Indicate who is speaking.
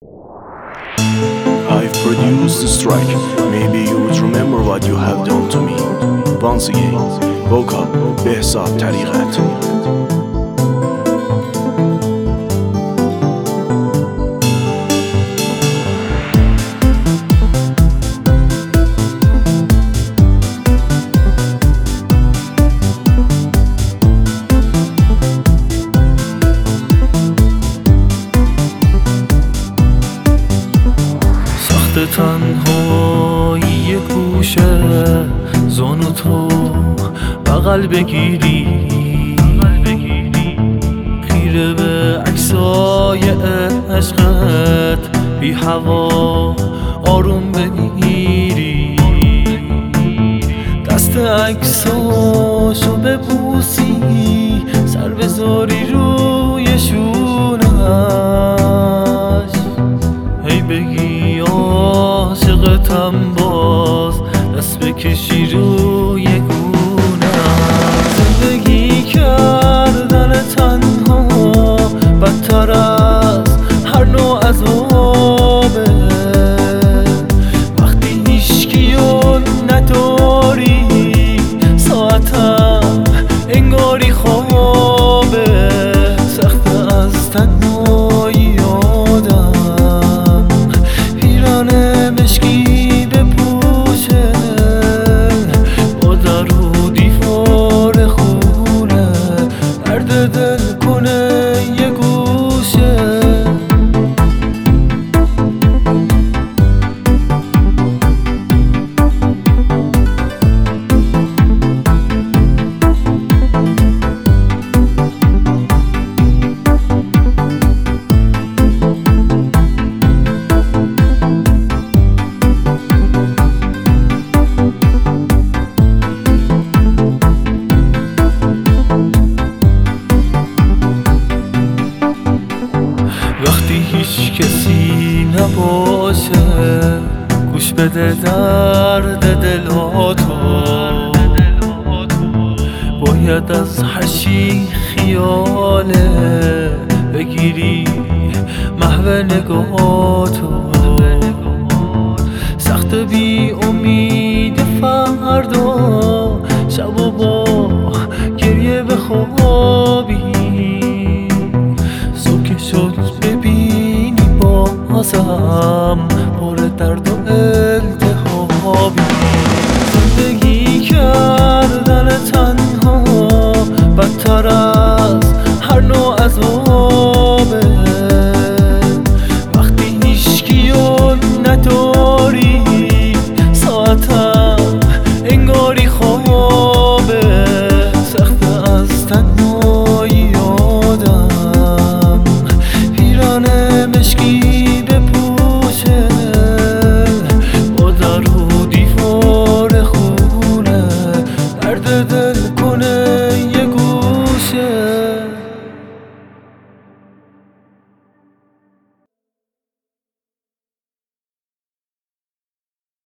Speaker 1: I've produced this track. Maybe you would remember what you have done to me. Once again, woke up, بهزاد طریقت.
Speaker 2: تنهایی یه گوشه زانو تو بغل بگیری خیره به عکسای عشقت بی هوا آروم بمیری دست عکساشو ببوسی سر بذاری روی شونش هی بگی عاشقتم باز دست بکشی روی گونم زندگی کردن تنها بدتر از هر نوع عذابه وقتی هیچکیو نداری ساعتم انگاری خوابه سخت از تنهایی آدم پیرانه مشکی بپوشه با در و دیوار خونه درد دل کنه یه گوشه وقتی هیچ کسی نباشه گوش بده درد دلاتو باید از هرچی خیاله بگیری محو نگاهاتو سخت بی امید فردا شب و با گریه بخوابی صبح که شد ببینی بازم پر درد و التهابی زندگی کردن